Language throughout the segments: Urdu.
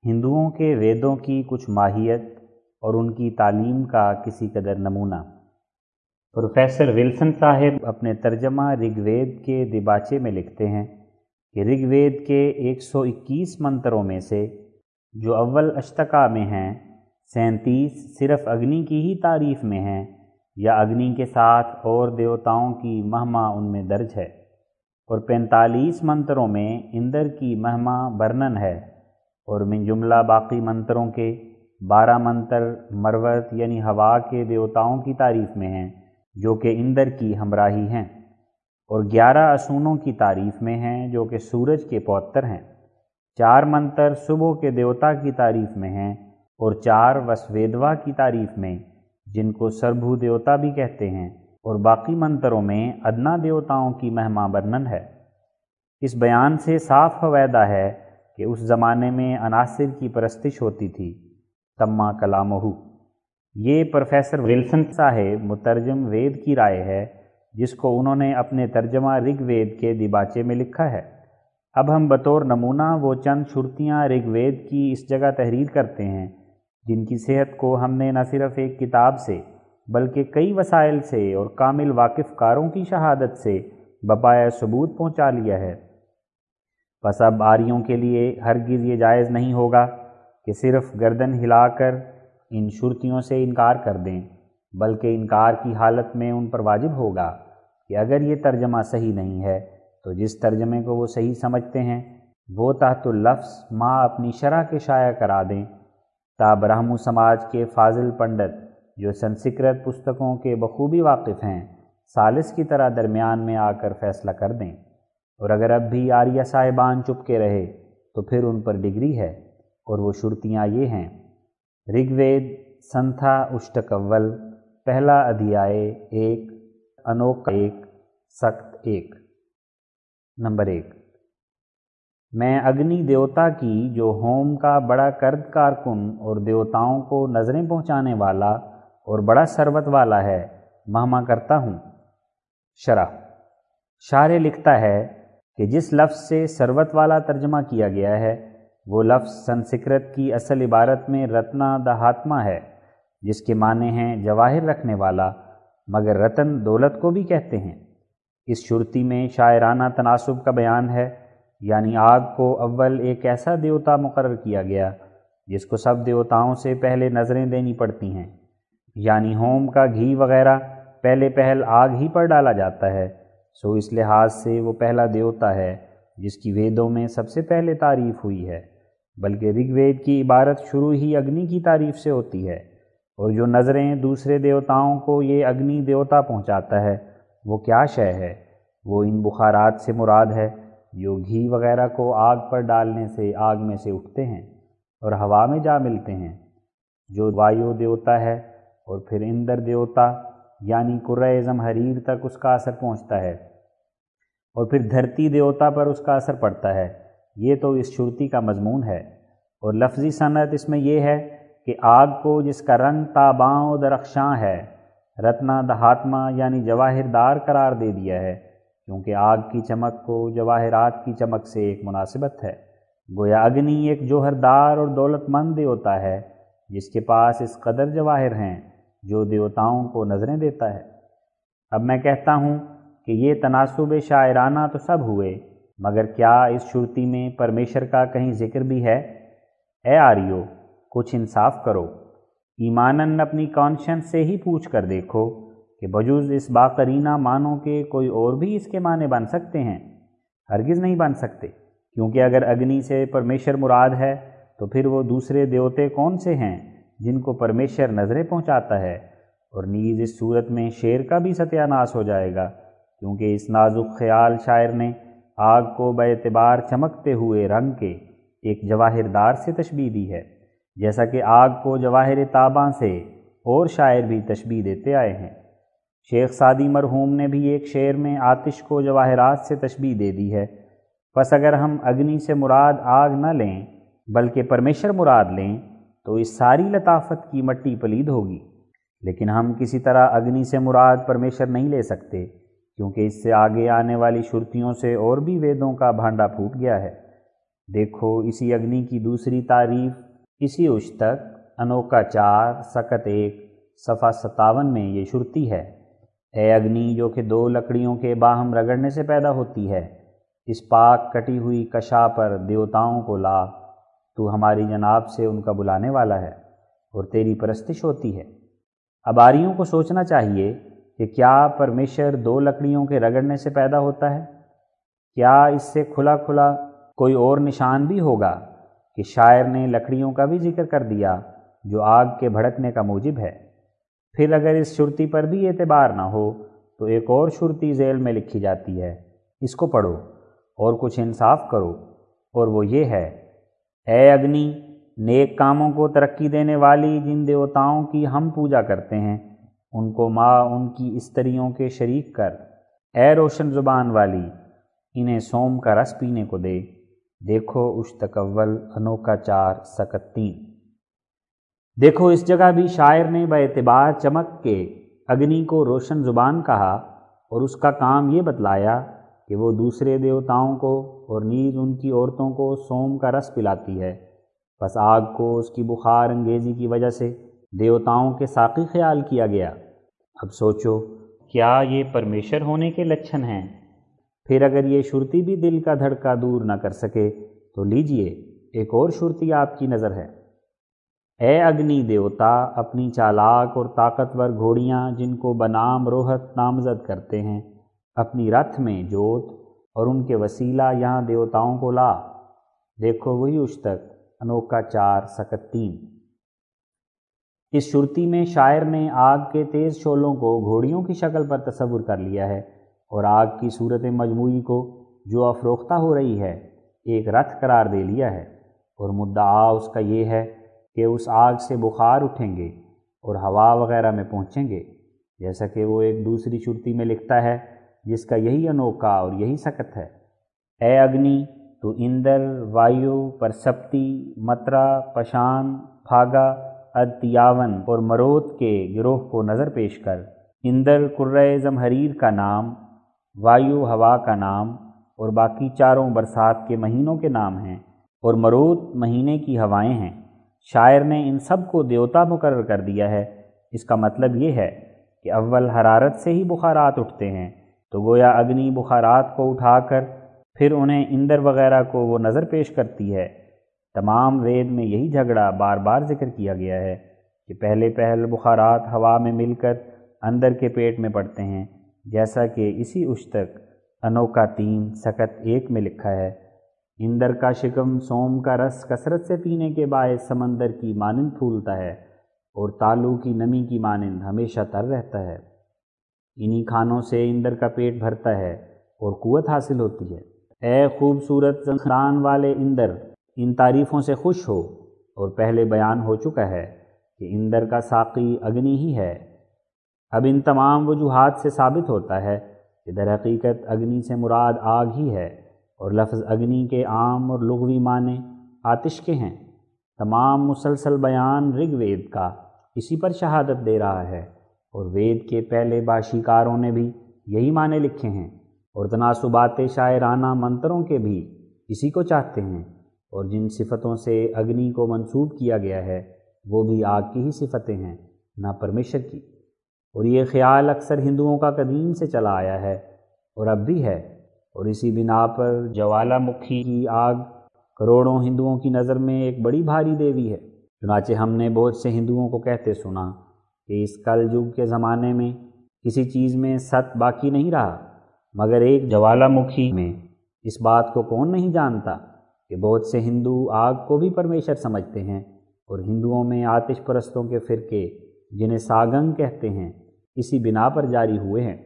ہندوؤں کے ویدوں کی کچھ ماہیت اور ان کی تعلیم کا کسی قدر نمونہ۔ پروفیسر ولسن صاحب اپنے ترجمہ رگ وید کے دیباچے میں لکھتے ہیں کہ رگ وید کے 121 منتروں میں سے جو اول اشتکا میں ہیں 37 صرف اگنی کی ہی تعریف میں ہیں یا اگنی کے ساتھ اور دیوتاؤں کی مہما ان میں درج ہے، اور 45 منتروں میں اندر کی مہما برنن ہے، اور من جملہ باقی منتروں کے 12 منتر مروت یعنی ہوا کے دیوتاؤں کی تعریف میں ہیں جو کہ اندر کی ہمراہی ہیں، اور 11 اسونوں کی تعریف میں ہیں جو کہ سورج کے پوتر ہیں۔ 4 منتر صبح کے دیوتا کی تعریف میں ہیں اور 4 وسویدوا کی تعریف میں جن کو سربھو دیوتا بھی کہتے ہیں، اور باقی منتروں میں ادنا دیوتاؤں کی مہما برنن ہے۔ اس بیان سے صاف ہویدہ ہے کہ اس زمانے میں عناصر کی پرستش ہوتی تھی۔ تما کلامہ، یہ پروفیسر ولسن صاحب مترجم وید کی رائے ہے جس کو انہوں نے اپنے ترجمہ رگ وید کے دیباچے میں لکھا ہے۔ اب ہم بطور نمونہ وہ چند شرطیاں رگ وید کی اس جگہ تحریر کرتے ہیں جن کی صحت کو ہم نے نہ صرف ایک کتاب سے بلکہ کئی وسائل سے اور کامل واقف کاروں کی شہادت سے بپایۂ ثبوت پہنچا لیا ہے۔ بس اب آریوں کے لیے ہرگز یہ جائز نہیں ہوگا کہ صرف گردن ہلا کر ان شرطیوں سے انکار کر دیں، بلکہ انکار کی حالت میں ان پر واجب ہوگا کہ اگر یہ ترجمہ صحیح نہیں ہے تو جس ترجمے کو وہ صحیح سمجھتے ہیں وہ تحت اللفظ ماں اپنی شرح کے شائع کرا دیں، تا برہمو سماج کے فاضل پنڈت جو سنسکرت پستکوں کے بخوبی واقف ہیں ثالث کی طرح درمیان میں آ کر فیصلہ کر دیں، اور اگر اب بھی آریہ صاحبان چپ کے رہے تو پھر ان پر ڈگری ہے، اور وہ شرطیاں یہ ہیں: رگ وید سنتھا اشٹک اول، پہلا ادھیائے 1، انوک 1، سکت 1۔ نمبر 1، میں اگنی دیوتا کی جو ہوم کا بڑا کرد کارکن اور دیوتاؤں کو نظریں پہنچانے والا اور بڑا ثروت والا ہے مہما کرتا ہوں۔ شارح لکھتا ہے کہ جس لفظ سے ثروت والا ترجمہ کیا گیا ہے وہ لفظ سنسکرت کی اصل عبارت میں رتنا دہاتما ہے، جس کے معنی ہیں جواہر رکھنے والا، مگر رتن دولت کو بھی کہتے ہیں۔ اس شرطی میں شاعرانہ تناسب کا بیان ہے، یعنی آگ کو اول ایک ایسا دیوتا مقرر کیا گیا جس کو سب دیوتاؤں سے پہلے نظریں دینی پڑتی ہیں، یعنی ہوم کا گھی وغیرہ پہلے پہل آگ ہی پر ڈالا جاتا ہے، سو اس لحاظ سے وہ پہلا دیوتا ہے جس کی ویدوں میں سب سے پہلے تعریف ہوئی ہے، بلکہ رگ وید کی عبارت شروع ہی اگنی کی تعریف سے ہوتی ہے، اور جو نظریں دوسرے دیوتاؤں کو یہ اگنی دیوتا پہنچاتا ہے وہ کیا شے ہے؟ وہ ان بخارات سے مراد ہے جو گھی وغیرہ کو آگ پر ڈالنے سے آگ میں سے اٹھتے ہیں اور ہوا میں جا ملتے ہیں، جو وایو دیوتا ہے، اور پھر اندر دیوتا یعنی کرۂ زمہریر تک اس کا اثر پہنچتا ہے، اور پھر دھرتی دیوتا پر اس کا اثر پڑتا ہے۔ یہ تو اس شرطی کا مضمون ہے، اور لفظی صنعت اس میں یہ ہے کہ آگ کو جس کا رنگ تاباں و درخشاں ہے رتنا دہاتما یعنی جواہر دار قرار دے دیا ہے، کیونکہ آگ کی چمک کو جواہرات کی چمک سے ایک مناسبت ہے۔ گویا اگنی ایک جوہردار اور دولت مند دیوتا ہے جس کے پاس اس قدر جواہر ہیں جو دیوتاؤں کو نظریں دیتا ہے۔ اب میں کہتا ہوں کہ یہ تناسب شاعرانہ تو سب ہوئے، مگر کیا اس شرطی میں پرمیشر کا کہیں ذکر بھی ہے؟ اے آریو، کچھ انصاف کرو، ایماناً اپنی کانشنس سے ہی پوچھ کر دیکھو کہ بجز اس باقرینہ معنوں کے کوئی اور بھی اس کے معنی بن سکتے ہیں؟ ہرگز نہیں بن سکتے، کیونکہ اگر اگنی سے پرمیشر مراد ہے تو پھر وہ دوسرے دیوتے کون سے ہیں جن کو پرمیشر نظریں پہنچاتا ہے؟ اور نیز اس صورت میں شیر کا بھی ستیہ ناش ہو جائے گا، کیونکہ اس نازک خیال شاعر نے آگ کو بے اعتبار چمکتے ہوئے رنگ کے ایک جواہر دار سے تشبیہ دی ہے، جیسا کہ آگ کو جواہر تاباں سے اور شاعر بھی تشبیہ دیتے آئے ہیں۔ شیخ سعدی مرحوم نے بھی ایک شعر میں آتش کو جواہرات سے تشبیہ دے دی ہے۔ پس اگر ہم اگنی سے مراد آگ نہ لیں بلکہ پرمیشر مراد لیں تو اس ساری لطافت کی مٹی پلید ہوگی، لیکن ہم کسی طرح اگنی سے مراد پرمیشر نہیں لے سکتے، کیونکہ اس سے آگے آنے والی شرطیوں سے اور بھی ویدوں کا بھانڈا پھوٹ گیا ہے۔ دیکھو اسی اگنی کی دوسری تعریف اسی اشتک انوکا 4 سکت 1 صفحہ 57 میں یہ شرطی ہے: اے اگنی جو کہ 2 لکڑیوں کے باہم رگڑنے سے پیدا ہوتی ہے، اس پاک کٹی ہوئی کشا پر دیوتاؤں کو لا، تو ہماری جناب سے ان کا بلانے والا ہے اور تیری پرستش ہوتی ہے۔ اب آریوں کو سوچنا چاہیے کہ کیا پرمیشر 2 لکڑیوں کے رگڑنے سے پیدا ہوتا ہے؟ کیا اس سے کھلا کھلا کوئی اور نشان بھی ہوگا کہ شاعر نے لکڑیوں کا بھی ذکر کر دیا جو آگ کے بھڑکنے کا موجب ہے؟ پھر اگر اس شرطی پر بھی اعتبار نہ ہو تو ایک اور شرطی ذیل میں لکھی جاتی ہے، اس کو پڑھو اور کچھ انصاف کرو، اور وہ یہ ہے: اے اگنی، نیک کاموں کو ترقی دینے والی جن دیوتاؤں کی ہم پوجا کرتے ہیں ان کو ماں ان کی استریوں کے شریک کر۔ اے روشن زبان والی، انہیں سوم کا رس پینے کو دے۔ دیکھو اشتک اول انوکا 4 سکت 3۔ دیکھو اس جگہ بھی شاعر نے باعتبار چمک کے اگنی کو روشن زبان کہا اور اس کا کام یہ بتلایا کہ وہ دوسرے دیوتاؤں کو اور نیز ان کی عورتوں کو سوم کا رس پلاتی ہے۔ پس آگ کو اس کی بخار انگیزی کی وجہ سے دیوتاؤں کے ساقی خیال کیا گیا۔ اب سوچو، کیا یہ پرمیشر ہونے کے لچھن ہیں؟ پھر اگر یہ شرطی بھی دل کا دھڑکا دور نہ کر سکے تو لیجئے ایک اور شرطی آپ کی نظر ہے: اے اگنی دیوتا، اپنی چالاک اور طاقتور گھوڑیاں جن کو بنام روہت نامزد کرتے ہیں اپنی رتھ میں جوت اور ان کے وسیلہ یہاں دیوتاؤں کو لا۔ دیکھو وہی اشتک انوکا 4 سکت 3۔ اس شرطی میں شاعر نے آگ کے تیز شعلوں کو گھوڑیوں کی شکل پر تصور کر لیا ہے اور آگ کی صورت مجموعی کو جو افروختہ ہو رہی ہے ایک رتھ قرار دے لیا ہے، اور مدعا اس کا یہ ہے کہ اس آگ سے بخار اٹھیں گے اور ہوا وغیرہ میں پہنچیں گے، جیسا کہ وہ ایک دوسری شرطی میں لکھتا ہے جس کا یہی انوکا اور یہی سکت ہے: اے اگنی، تو اندر، وایو، پرسپتی، مترا، پشان، بھاگا، ادتیاون اور مروت کے گروہ کو نظر پیش کر۔ اندر کرۂ زمہریر کا نام، وایو ہوا کا نام اور باقی چاروں برسات کے مہینوں کے نام ہیں، اور مروت مہینے کی ہوائیں ہیں۔ شاعر نے ان سب کو دیوتا مقرر کر دیا ہے۔ اس کا مطلب یہ ہے کہ اول حرارت سے ہی بخارات اٹھتے ہیں، تو گویا اگنی بخارات کو اٹھا کر پھر انہیں اندر وغیرہ کو وہ نظر پیش کرتی ہے۔ تمام وید میں یہی جھگڑا بار بار ذکر کیا گیا ہے کہ پہلے پہل بخارات ہوا میں مل کر اندر کے پیٹ میں پڑتے ہیں، جیسا کہ اسی اشتک انوکا 3 سکت 1 میں لکھا ہے: اندر کا شکم سوم کا رس کثرت سے پینے کے باعث سمندر کی مانند پھولتا ہے اور تالو کی نمی کی مانند ہمیشہ تر رہتا ہے۔ انہی کھانوں سے اندر کا پیٹ بھرتا ہے اور قوت حاصل ہوتی ہے۔ اے خوبصورت زنخران والے اندر، ان تعریفوں سے خوش ہو، اور پہلے بیان ہو چکا ہے کہ اندر کا ساقی اگنی ہی ہے۔ اب ان تمام وجوہات سے ثابت ہوتا ہے کہ در حقیقت اگنی سے مراد آگ ہی ہے، اور لفظ اگنی کے عام اور لغوی معنی آتش کے ہیں۔ تمام مسلسل بیان رگ وید کا اسی پر شہادت دے رہا ہے، اور وید کے پہلے باشیکاروں نے بھی یہی معنی لکھے ہیں، اور تناسبات شاعرانہ منتروں کے بھی اسی کو چاہتے ہیں، اور جن صفتوں سے اگنی کو منسوب کیا گیا ہے وہ بھی آگ کی ہی صفتیں ہیں، نہ پرمیشر کی۔ اور یہ خیال اکثر ہندوؤں کا قدیم سے چلا آیا ہے اور اب بھی ہے، اور اسی بنا پر جوالا مکھی کی آگ کروڑوں ہندوؤں کی نظر میں ایک بڑی بھاری دیوی ہے۔ چنانچہ ہم نے بہت سے ہندوؤں کو کہتے سنا کہ اس کل یگ کے زمانے میں کسی چیز میں ست باقی نہیں رہا، مگر ایک جوالا مکھی میں۔ اس بات کو کون نہیں جانتا کہ بہت سے ہندو آگ کو بھی پرمیشر سمجھتے ہیں، اور ہندوؤں میں آتش پرستوں کے فرقے جنہیں ساگنگ کہتے ہیں اسی بنا پر جاری ہوئے ہیں۔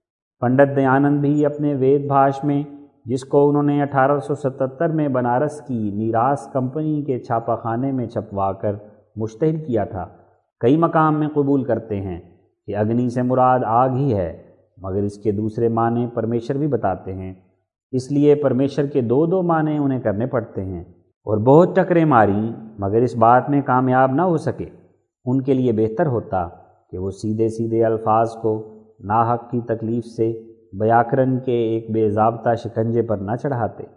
پنڈت دیانند بھی اپنے وید بھاش میں، جس کو انہوں نے 1877 میں بنارس کی نیراس کمپنی کے چھاپہ خانے میں چھپوا کر مشتہر کیا تھا، کئی مقام میں قبول کرتے ہیں کہ اگنی سے مراد آگ ہی ہے، مگر اس کے دوسرے معنی پرمیشر بھی بتاتے ہیں۔ اس لیے پرمیشر کے دو معنی انہیں کرنے پڑتے ہیں، اور بہت ٹکریں ماری مگر اس بات میں کامیاب نہ ہو سکے۔ ان کے لیے بہتر ہوتا کہ وہ سیدھے سیدھے الفاظ کو ناحق کی تکلیف سے بیاکرن کے ایک بے ضابطہ شکنجے پر نہ چڑھاتے،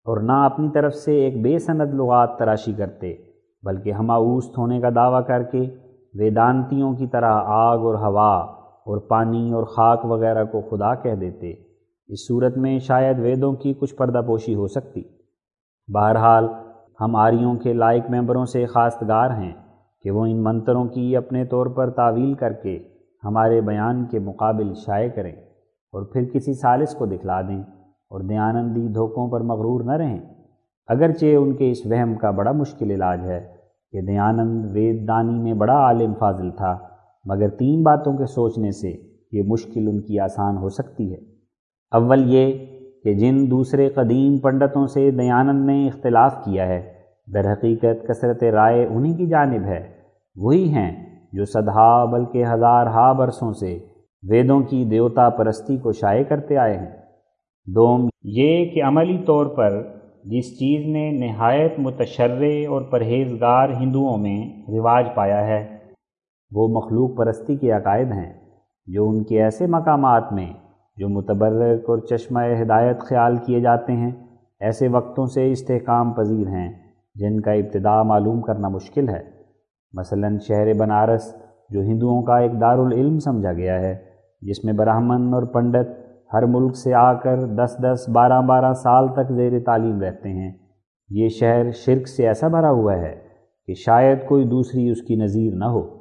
اور نہ اپنی طرف سے ایک بے سند لغات تراشی کرتے، بلکہ ہماؤست ہونے کا دعویٰ کر کے ویدانتیوں کی طرح آگ اور ہوا اور پانی اور خاک وغیرہ کو خدا کہہ دیتے۔ اس صورت میں شاید ویدوں کی کچھ پردہ پوشی ہو سکتی۔ بہرحال ہم آریوں کے لائق ممبروں سے خواستگار ہیں کہ وہ ان منتروں کی اپنے طور پر تعویل کر کے ہمارے بیان کے مقابل شائع کریں اور پھر کسی ثالث کو دکھلا دیں اور دیانندی دھوکوں پر مغرور نہ رہیں، اگرچہ ان کے اس وہم کا بڑا مشکل علاج ہے کہ دیانند وید دانی میں بڑا عالم فاضل تھا، مگر 3 باتوں کے سوچنے سے یہ مشکل ان کی آسان ہو سکتی ہے۔ اول یہ کہ جن دوسرے قدیم پنڈتوں سے دیانند نے اختلاف کیا ہے، در حقیقت کثرت رائے انہی کی جانب ہے، وہی ہیں جو صدہا بلکہ ہزارہا برسوں سے ویدوں کی دیوتا پرستی کو شائع کرتے آئے ہیں۔ دوم یہ کہ عملی طور پر جس چیز نے نہایت متشرع اور پرہیزگار ہندوؤں میں رواج پایا ہے وہ مخلوق پرستی کے عقائد ہیں، جو ان کے ایسے مقامات میں جو متبرک اور چشمہ ہدایت خیال کیے جاتے ہیں ایسے وقتوں سے استحکام پذیر ہیں جن کا ابتدا معلوم کرنا مشکل ہے۔ مثلا شہر بنارس جو ہندوؤں کا ایک دارالعلم سمجھا گیا ہے، جس میں براہمن اور پنڈت ہر ملک سے آ کر 10 12 سال تک زیر تعلیم رہتے ہیں، یہ شہر شرک سے ایسا بھرا ہوا ہے کہ شاید کوئی دوسری اس کی نظیر نہ ہو۔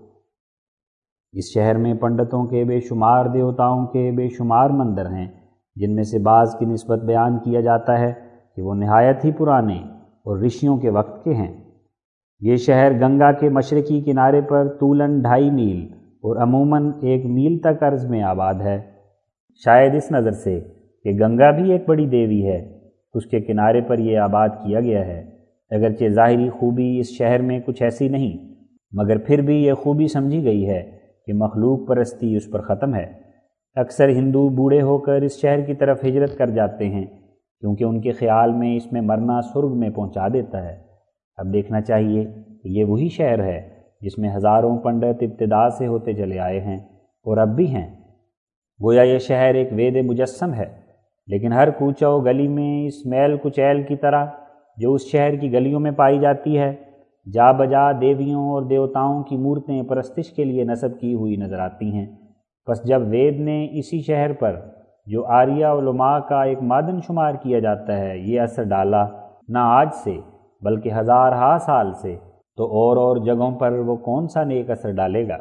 اس شہر میں پنڈتوں کے بے شمار دیوتاؤں کے بے شمار مندر ہیں، جن میں سے بعض کی نسبت بیان کیا جاتا ہے کہ وہ نہایت ہی پرانے اور رشیوں کے وقت کے ہیں۔ یہ شہر گنگا کے مشرقی کنارے پر طولاً 2.5 میل اور عموماً 1 میل تک عرض میں آباد ہے، شاید اس نظر سے کہ گنگا بھی ایک بڑی دیوی ہے، اس کے کنارے پر یہ آباد کیا گیا ہے۔ اگرچہ ظاہری خوبی اس شہر میں کچھ ایسی نہیں، مگر پھر بھی یہ خوبی سمجھی گئی ہے کہ مخلوق پرستی اس پر ختم ہے۔ اکثر ہندو بوڑھے ہو کر اس شہر کی طرف ہجرت کر جاتے ہیں، کیونکہ ان کے خیال میں اس میں مرنا سرگ میں پہنچا دیتا ہے۔ اب دیکھنا چاہیے کہ یہ وہی شہر ہے جس میں ہزاروں پنڈت ابتدا سے ہوتے چلے آئے ہیں اور اب بھی ہیں۔ گویا یہ شہر ایک وید مجسم ہے، لیکن ہر کوچہ و گلی میں اس میل کچیل کی طرح جو اس شہر کی گلیوں میں پائی جاتی ہے، جا بجا دیویوں اور دیوتاؤں کی مورتیں پرستش کے لیے نصب کی ہوئی نظر آتی ہیں۔ پس جب وید نے اسی شہر پر جو آریہ علماء کا ایک معدن شمار کیا جاتا ہے یہ اثر ڈالا، نہ آج سے بلکہ ہزارہا سال سے، تو اور جگہوں پر وہ کون سا نیک اثر ڈالے گا؟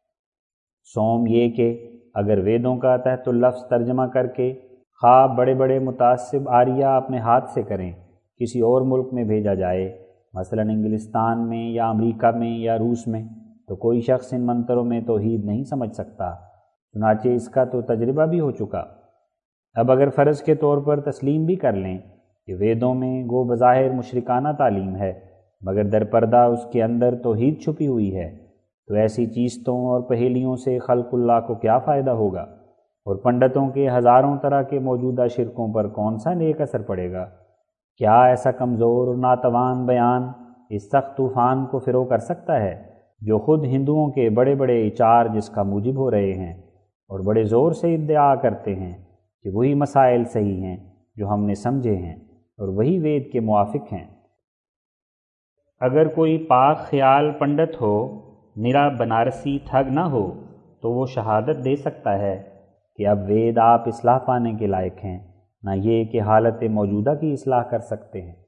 سوم یہ کہ اگر ویدوں کا تحت اللفظ ترجمہ کر کے خواہ بڑے بڑے متعصب آریہ اپنے ہاتھ سے کریں کسی اور ملک میں بھیجا جائے، مثلا انگلستان میں یا امریکہ میں یا روس میں، تو کوئی شخص ان منتروں میں توحید نہیں سمجھ سکتا، چنانچہ اس کا تو تجربہ بھی ہو چکا۔ اب اگر فرض کے طور پر تسلیم بھی کر لیں کہ ویدوں میں گو بظاہر مشرکانہ تعلیم ہے، مگر در پردہ اس کے اندر توحید چھپی ہوئی ہے، تو ایسی چیزوں اور پہیلیوں سے خلق اللہ کو کیا فائدہ ہوگا، اور پنڈتوں کے ہزاروں طرح کے موجودہ شرکوں پر کون سا نیک اثر پڑے گا؟ کیا ایسا کمزور اور ناتوان بیان اس سخت طوفان کو فرو کر سکتا ہے جو خود ہندوؤں کے بڑے بڑے اچار جس کا موجب ہو رہے ہیں، اور بڑے زور سے ادعا کرتے ہیں کہ وہی مسائل صحیح ہیں جو ہم نے سمجھے ہیں اور وہی وید کے موافق ہیں؟ اگر کوئی پاک خیال پنڈت ہو، نرا بنارسی ٹھگ نہ ہو، تو وہ شہادت دے سکتا ہے کہ اب وید آپ اصلاح پانے کے لائق ہیں، نہ یہ کہ حالت موجودہ کی اصلاح کر سکتے ہیں۔